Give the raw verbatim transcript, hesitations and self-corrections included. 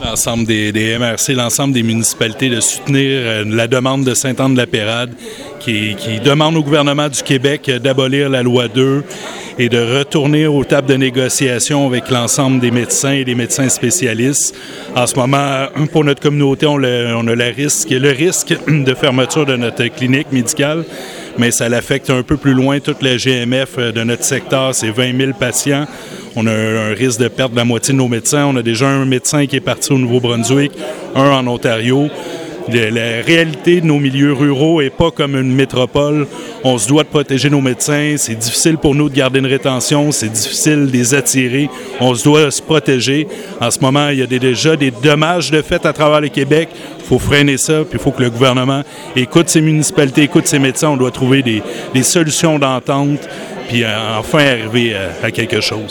L'ensemble des, des M R C, l'ensemble des municipalités de soutenir euh, la demande de Sainte-Anne-de-la-Pérade qui, qui demande au gouvernement du Québec d'abolir la loi deux et de retourner aux tables de négociation avec l'ensemble des médecins et des médecins spécialistes. En ce moment, pour notre communauté, on, le, on a le risque, le risque de fermeture de notre clinique médicale, mais ça l'affecte un peu plus loin. Toute la G M F de notre secteur, c'est vingt mille patients. On a un risque de perdre la moitié de nos médecins. On a déjà un médecin qui est parti au Nouveau-Brunswick, un en Ontario. La réalité de nos milieux ruraux n'est pas comme une métropole. On se doit de protéger nos médecins. C'est difficile pour nous de garder une rétention. C'est difficile de les attirer. On se doit se protéger. En ce moment, il y a des, déjà des dommages de fait à travers le Québec. Il faut freiner ça, puis il faut que le gouvernement écoute ces municipalités, écoute ces médecins. On doit trouver des, des solutions d'entente, puis enfin arriver à, à quelque chose.